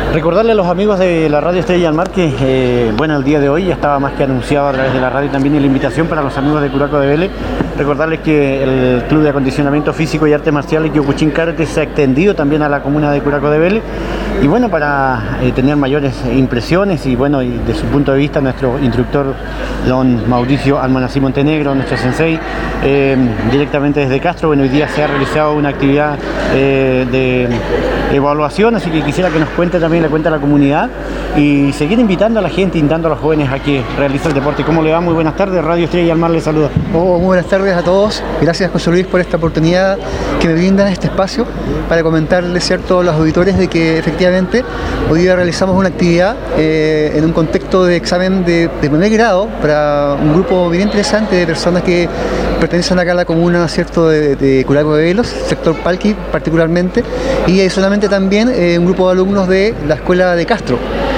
Recordarle a los amigos de la Radio Estrella del Mar que, bueno, el día de hoy ya estaba más que anunciado a través de la radio también la invitación para los amigos de Curacao de Vélez. Recordarles que el Club de Acondicionamiento Físico y Artes Marciales Kyokushin Karate se ha extendido también a la comuna de Curacao de Vélez. Y bueno, para tener mayores impresiones y bueno, y de su punto de vista, nuestro instructor, don Mauricio Almanací Montenegro, nuestro sensei, directamente desde Castro, bueno, hoy día se ha realizado una actividad de evaluación, así que quisiera que nos cuente también, le cuente a la comunidad y seguir invitando a la gente, invitando a los jóvenes a que realicen el deporte. ¿Cómo le va? Muy buenas tardes, Radio Estrella del Mar les saluda. Muy buenas tardes a todos, gracias José Luis por esta oportunidad que me brindan este espacio para comentarles, cierto, a los auditores de que efectivamente hoy día realizamos una actividad en un contexto de examen de primer grado para un grupo bien interesante de personas que pertenecen acá a la comuna, cierto, de Curacao de Vélez, sector Palqui particularmente, y adicionalmente también un grupo de alumnos de la escuela de Castro.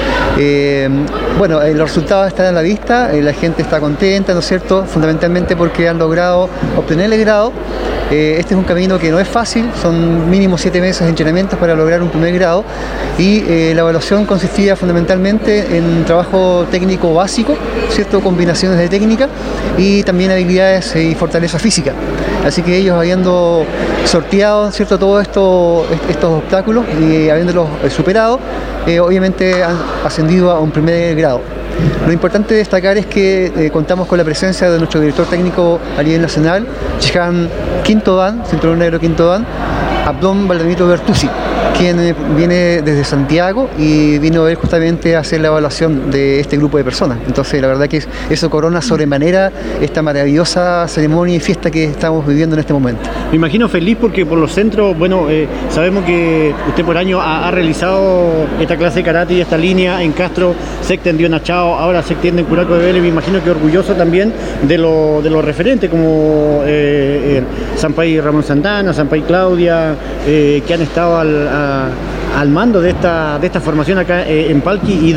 Bueno, los resultados están a la vista, la gente está contenta, ¿no es cierto?, fundamentalmente porque han logrado obtener el grado. Este es un camino que no es fácil, son mínimo 7 meses de entrenamientos para lograr un primer grado y la evaluación consistía fundamentalmente en un trabajo técnico básico, ¿cierto?, combinaciones de técnica y también habilidades y fortaleza física. Así que ellos, habiendo sorteado, ¿cierto?, todos estos obstáculos y habiéndolos superado, obviamente han ascendido a un primer grado. Lo importante de destacar es que contamos con la presencia de nuestro director técnico a nivel nacional, Chihan Quinto Dan, cinturón negro Quinto Dan, Abdón Valdomiro Bertuzzi, quien viene desde Santiago y vino él justamente a hacer la evaluación de este grupo de personas. Entonces la verdad que eso corona sobremanera esta maravillosa ceremonia y fiesta que estamos viviendo en este momento. Me imagino feliz porque por los centros, bueno, sabemos que usted por año ha realizado esta clase de karate y esta línea en Castro, se extendió en Achao, ahora se extiende en Curacao de Vélez. Me imagino que orgulloso también de los referentes como Sampay Ramón Santana, Sampay Claudia, que han estado al mando de esta formación acá en Palqui y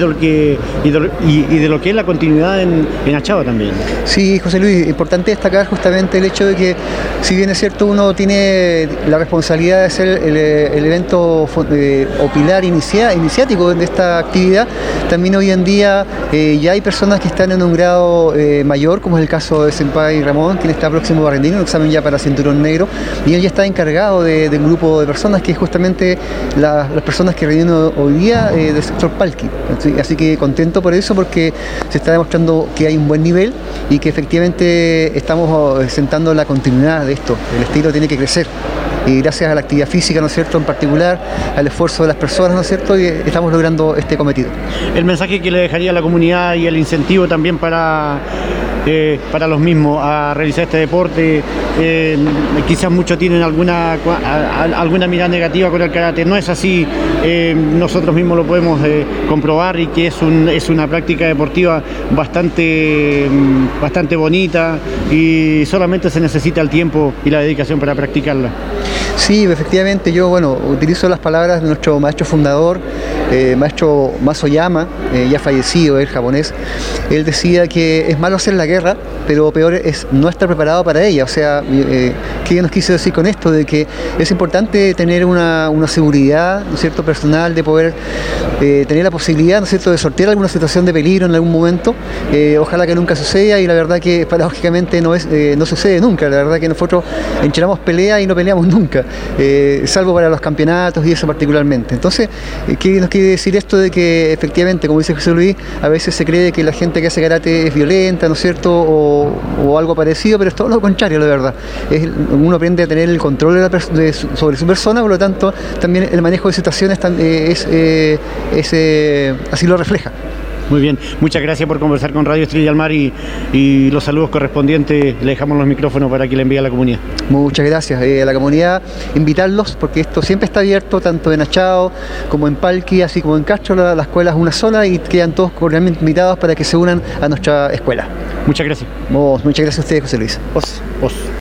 de lo que es la continuidad en Achao también. Sí, José Luis, importante destacar justamente el hecho de que, si bien es cierto, uno tiene la responsabilidad de ser el evento o pilar iniciático de esta actividad, también hoy en día ya hay personas que están en un grado mayor, como es el caso de Senpai Ramón, quien está próximo a rendir un examen ya para cinturón negro, y él ya está encargado de un grupo de personas que es justamente las personas que rinden hoy día del sector Palqui. Así que contento por eso, porque se está demostrando que hay un buen nivel y que efectivamente estamos sentando la continuidad de esto. El estilo tiene que crecer. Y gracias a la actividad física, ¿no es cierto?, en particular, al esfuerzo de las personas, ¿no es cierto?, y estamos logrando este cometido. El mensaje que le dejaría a la comunidad y el incentivo también para los mismos a realizar este deporte, quizás muchos tienen alguna mirada negativa con el karate, no es así, nosotros mismos lo podemos comprobar, y que es una práctica deportiva bastante bonita y solamente se necesita el tiempo y la dedicación para practicarla. Sí, efectivamente, yo utilizo las palabras de nuestro maestro fundador, maestro Masoyama, ya fallecido, el japonés. Él decía que es malo hacer la guerra, pero peor es no estar preparado para ella. O sea, ¿qué nos quiso decir con esto? De que es importante tener una seguridad, ¿no es cierto?, personal, de poder tener la posibilidad, ¿no es cierto?, de sortear alguna situación de peligro en algún momento. Ojalá que nunca suceda, y la verdad que paradójicamente no sucede nunca. La verdad que nosotros enchilamos pelea y no peleamos nunca, salvo para los campeonatos y eso particularmente. Entonces, ¿qué nos quiere decir esto? De que efectivamente, como dice José Luis, a veces se cree que la gente que hace karate es violenta, ¿no es cierto?, o algo parecido, pero es todo lo contrario, la verdad. Uno aprende a tener el control sobre su persona, por lo tanto también el manejo de situaciones así lo refleja. Muy bien, muchas gracias por conversar con Radio Estrella del Mar y los saludos correspondientes. Le dejamos los micrófonos para que le envíe a la comunidad. Muchas gracias. A la comunidad, invitarlos, porque esto siempre está abierto, tanto en Achao como en Palqui, así como en Castro. La escuela es una sola y quedan todos cordialmente invitados para que se unan a nuestra escuela. Muchas gracias. Muchas gracias a ustedes, José Luis. Os.